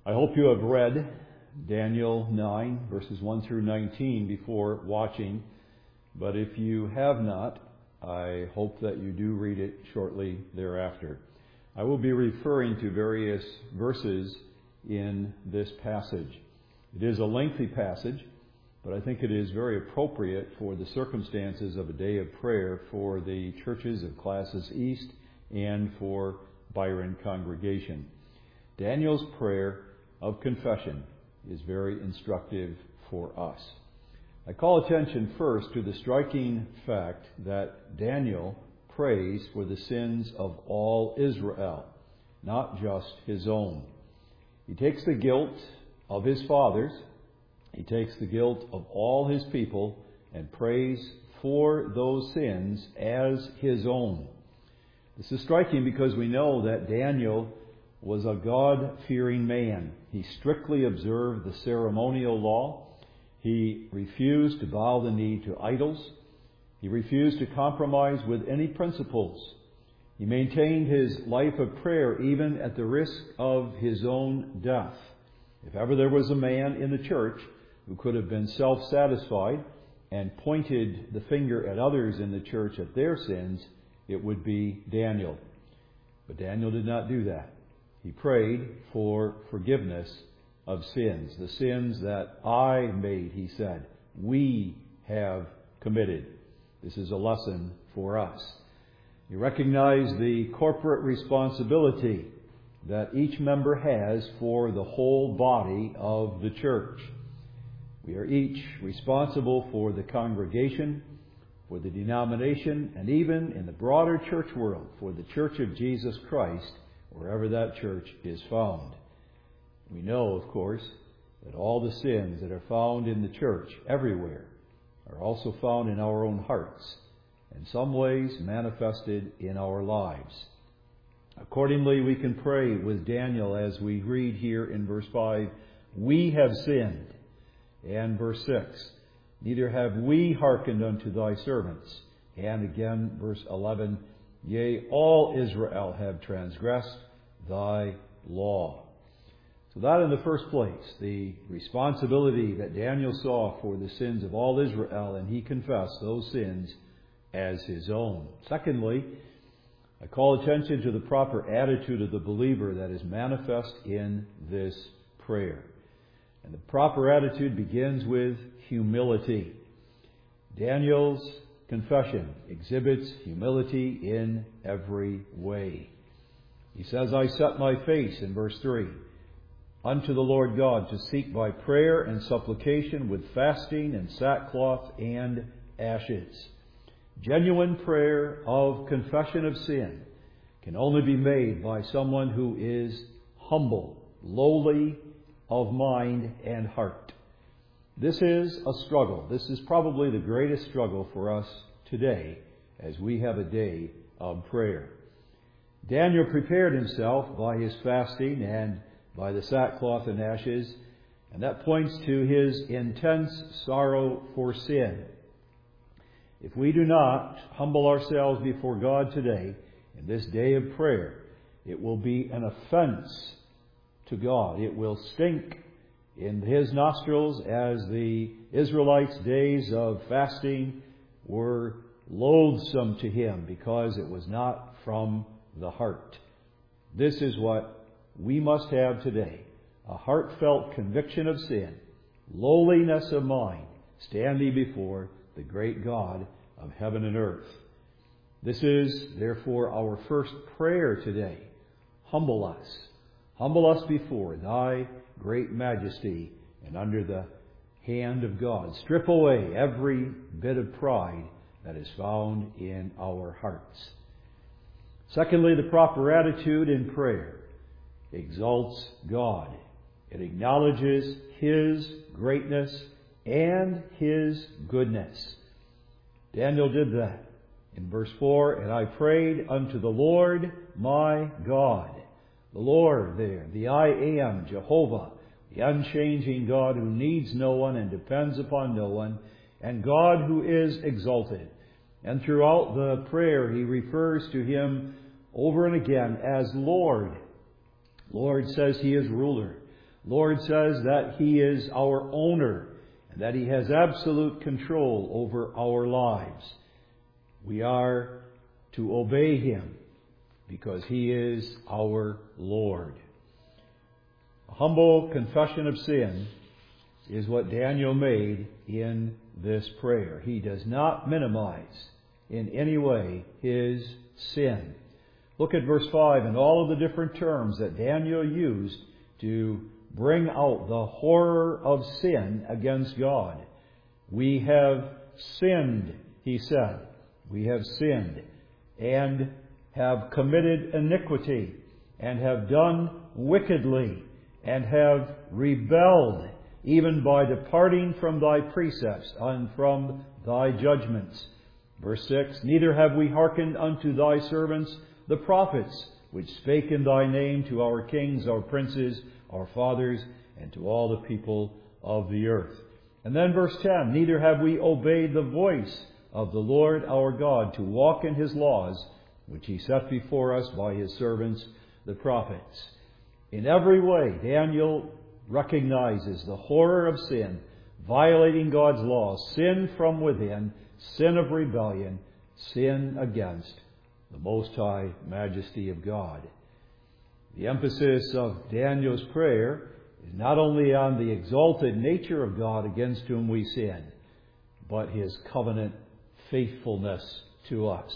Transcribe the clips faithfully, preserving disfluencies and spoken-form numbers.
I hope you have read Daniel nine, verses one through nineteen before watching, but if you have not, I hope that you do read it shortly thereafter. I will be referring to various verses in this passage. It is a lengthy passage, but I think it is very appropriate for the circumstances of a day of prayer for the churches of Classis East and for Byron congregation. Daniel's prayer of confession is very instructive for us. I call attention first to the striking fact that Daniel prays for the sins of all Israel, not just his own. He takes the guilt of his fathers, he takes the guilt of all his people, and prays for those sins as his own. This is striking because we know that Daniel was a God-fearing man. He strictly observed the ceremonial law. He refused to bow the knee to idols. He refused to compromise with any principles. He maintained his life of prayer even at the risk of his own death. If ever there was a man in the church who could have been self-satisfied and pointed the finger at others in the church at their sins, it would be Daniel. But Daniel did not do that. He prayed for forgiveness of sins. The sins that I made, he said, we have committed. This is a lesson for us. He recognized the corporate responsibility that each member has for the whole body of the church. We are each responsible for the congregation, for the denomination, and even in the broader church world, for the Church of Jesus Christ, wherever that church is found. We know, of course, that all the sins that are found in the church everywhere are also found in our own hearts, in some ways manifested in our lives. Accordingly, we can pray with Daniel as we read here in verse five, "We have sinned." And verse six, "Neither have we hearkened unto thy servants." And again, verse eleven, "Yea, all Israel have transgressed thy law." So that in the first place, the responsibility that Daniel saw for the sins of all Israel, and he confessed those sins as his own. Secondly, I call attention to the proper attitude of the believer that is manifest in this prayer. And the proper attitude begins with humility. Daniel's confession exhibits humility in every way. He says, "I set my face," in verse three, "unto the Lord God to seek by prayer and supplication with fasting and sackcloth and ashes." Genuine prayer of confession of sin can only be made by someone who is humble, lowly of mind and heart. This is a struggle. This is probably the greatest struggle for us today as we have a day of prayer. Daniel prepared himself by his fasting and by the sackcloth and ashes, and that points to his intense sorrow for sin. If we do not humble ourselves before God today, in this day of prayer, it will be an offense to God. It will stink in his nostrils as the Israelites' days of fasting were loathsome to him because it was not from the heart. This is what we must have today. A heartfelt conviction of sin, lowliness of mind, standing before the great God of heaven and earth. This is, therefore, our first prayer today. Humble us. Humble us before thy great majesty and under the hand of God. Strip away every bit of pride that is found in our hearts. Secondly, the proper attitude in prayer exalts God. It acknowledges his greatness and his goodness. Daniel did that. In verse four, "And I prayed unto the Lord my God." The Lord there, the I am, Jehovah, the unchanging God who needs no one and depends upon no one, and God who is exalted. And throughout the prayer, he refers to him over and again as Lord. Lord says he is ruler. Lord says that He is our owner and that He has absolute control over our lives. We are to obey Him because He is our Lord. A humble confession of sin is what Daniel made in this prayer. He does not minimize in any way his sin. Look at verse five and all of the different terms that Daniel used to bring out the horror of sin against God. We have sinned, he said. We have sinned and have committed iniquity and have done wickedly and have rebelled, even by departing from thy precepts and from thy judgments. Verse six, neither have we hearkened unto thy servants, the prophets, which spake in thy name to our kings, our princes, our fathers, and to all the people of the earth. And then verse ten, neither have we obeyed the voice of the Lord our God to walk in His laws, which He set before us by His servants, the prophets. In every way, Daniel recognizes the horror of sin, violating God's law, sin from within, sin of rebellion, sin against the Most High Majesty of God. The emphasis of Daniel's prayer is not only on the exalted nature of God against whom we sin, but His covenant faithfulness to us.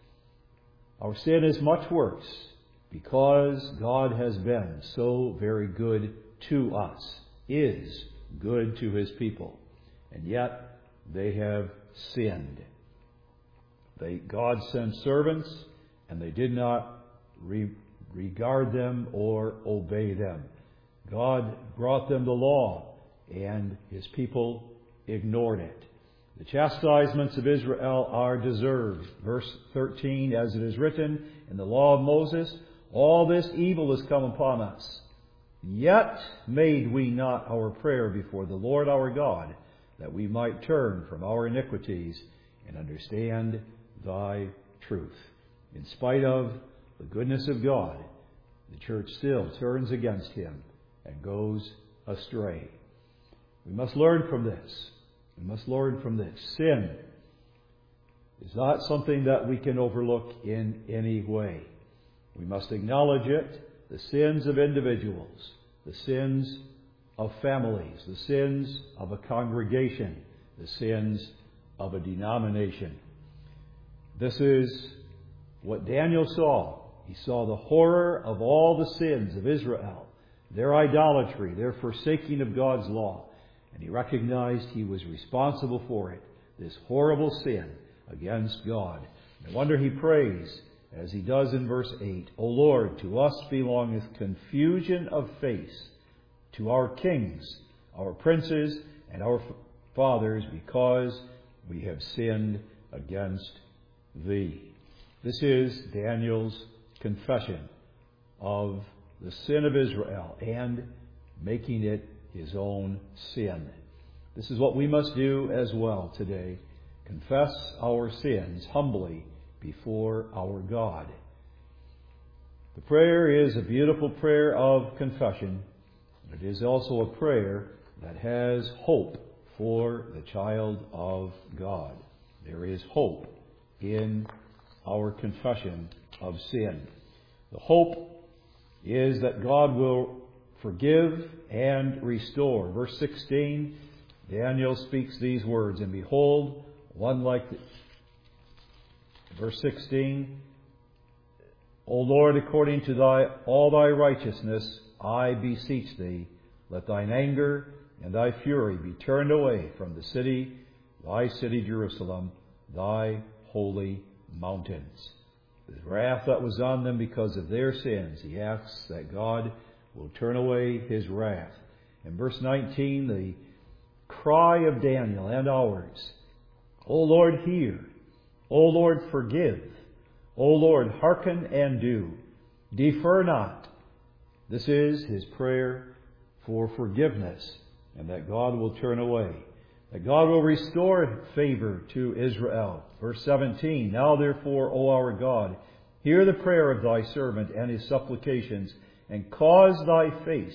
Our sin is much worse because God has been so very good to us, is good to His people, and yet they have sinned. They, God sent servants, and they did not re- regard them or obey them. God brought them the law, and His people ignored it. The chastisements of Israel are deserved. Verse thirteen, as it is written in the law of Moses, all this evil has come upon us. Yet made we not our prayer before the Lord our God, that we might turn from our iniquities and understand thy truth. In spite of the goodness of God, the church still turns against Him and goes astray. We must learn from this. We must learn from this. Sin is not something that we can overlook in any way. We must acknowledge it. The sins of individuals, the sins of families, the sins of a congregation, the sins of a denomination. This is what Daniel saw. He saw the horror of all the sins of Israel, their idolatry, their forsaking of God's law, and he recognized he was responsible for it, this horrible sin against God. No wonder he prays, as he does in verse eight, O Lord, to us belongeth confusion of face, to our kings, our princes, and our fathers, because we have sinned against thee. This is Daniel's confession of the sin of Israel and making it his own sin. This is what we must do as well today. Confess our sins humbly before our God. The prayer is a beautiful prayer of confession. It is also a prayer that has hope for the child of God. There is hope in our confession of sin. The hope is that God will forgive and restore. Verse sixteen, Daniel speaks these words, and behold, one like the... Verse sixteen, O Lord, according to thy all thy righteousness, I beseech thee, let thine anger and thy fury be turned away from the city, thy city Jerusalem, thy holy mountains. The wrath that was on them because of their sins, he asks that God will turn away his wrath. In verse nineteen, the cry of Daniel and ours, O Lord, hear. O Lord, forgive. O Lord, hearken and do. Defer not. This is his prayer for forgiveness, and that God will turn away. That God will restore favor to Israel. Verse seventeen, Now therefore, O our God, hear the prayer of thy servant and his supplications, and cause thy face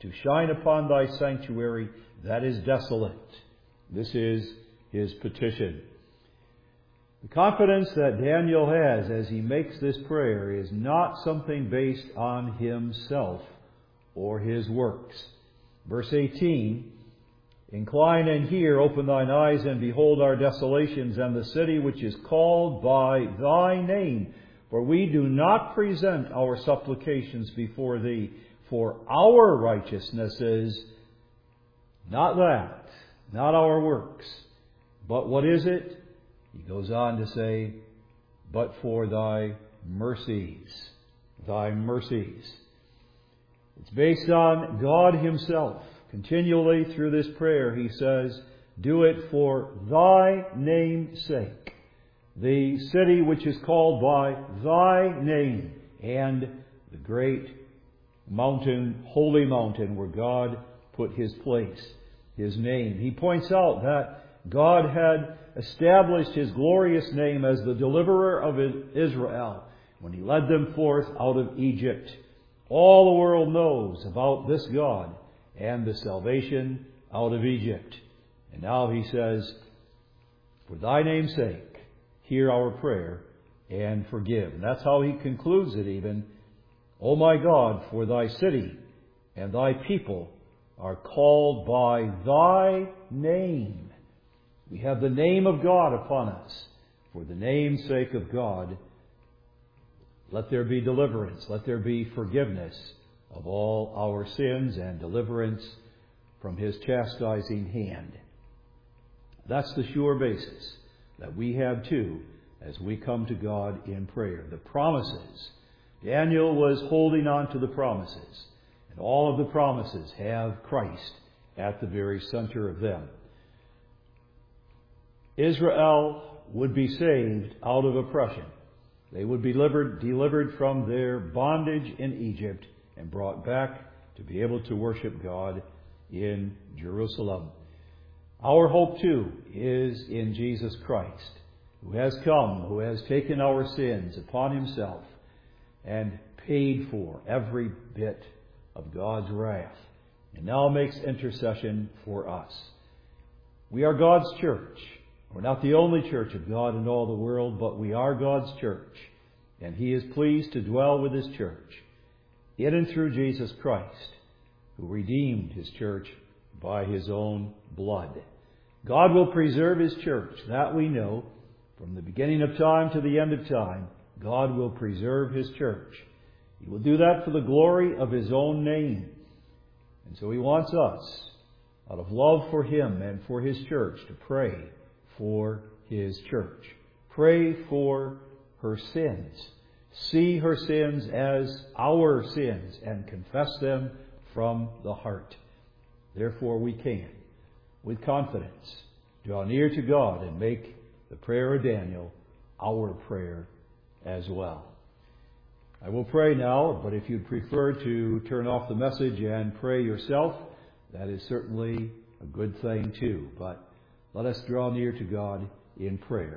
to shine upon thy sanctuary that is desolate. This is his petition. The confidence that Daniel has as he makes this prayer is not something based on himself or his works. Verse eighteen, incline and hear, open thine eyes and behold our desolations and the city which is called by thy name. For we do not present our supplications before thee for our righteousnesses, not that, not our works. But what is it? He goes on to say, but for thy mercies, thy mercies. It's based on God himself. Continually through this prayer he says, do it for thy name's sake. The city which is called by thy name, and the great mountain, holy mountain where God put his place, his name. He points out that God had established his glorious name as the deliverer of Israel when he led them forth out of Egypt. All the world knows about this God and the salvation out of Egypt. And now he says, for thy name's sake, hear our prayer and forgive. And that's how he concludes it even. O my God, for thy city and thy people are called by thy name. We have the name of God upon us. For the name's sake of God, let there be deliverance. Let there be forgiveness of all our sins and deliverance from his chastising hand. That's the sure basis that we have too as we come to God in prayer. The promises. Daniel was holding on to the promises. And all of the promises have Christ at the very center of them. Israel would be saved out of oppression. They would be delivered, delivered from their bondage in Egypt and brought back to be able to worship God in Jerusalem. Our hope too is in Jesus Christ, who has come, who has taken our sins upon himself and paid for every bit of God's wrath, and now makes intercession for us. We are God's church. We're not the only church of God in all the world, but we are God's church. And he is pleased to dwell with his church in and through Jesus Christ, who redeemed his church by his own blood. God will preserve his church. That we know. From the beginning of time to the end of time, God will preserve his church. He will do that for the glory of his own name. And so he wants us, out of love for him and for his church, to pray for his church. Pray for her sins. See her sins as our sins and confess them from the heart. Therefore we can, with confidence, draw near to God and make the prayer of Daniel our prayer as well. I will pray now, but if you'd prefer to turn off the message and pray yourself, that is certainly a good thing too. But let us draw near to God in prayer.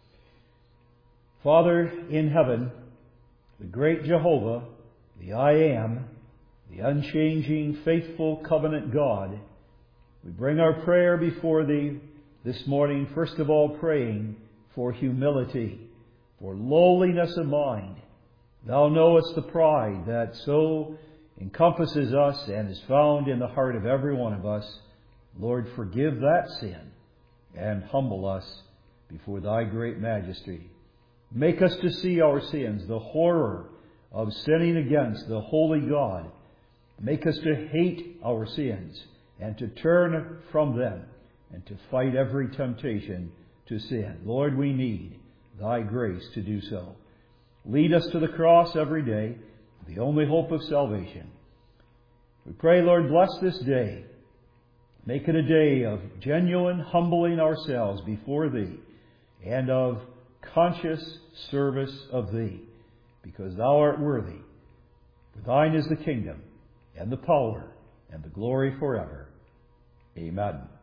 Father in heaven, the great Jehovah, the I Am, the unchanging, faithful covenant God, we bring our prayer before Thee this morning, first of all praying for humility, for lowliness of mind. Thou knowest the pride that so encompasses us and is found in the heart of every one of us. Lord, forgive that sin and humble us before Thy great majesty. Make us to see our sins, the horror of sinning against the holy God. Make us to hate our sins and to turn from them and to fight every temptation to sin. Lord, we need Thy grace to do so. Lead us to the cross every day, the only hope of salvation. We pray, Lord, bless this day. Make it a day of genuine humbling ourselves before Thee and of conscious service of Thee, because Thou art worthy. For Thine is the kingdom and the power and the glory forever. Amen.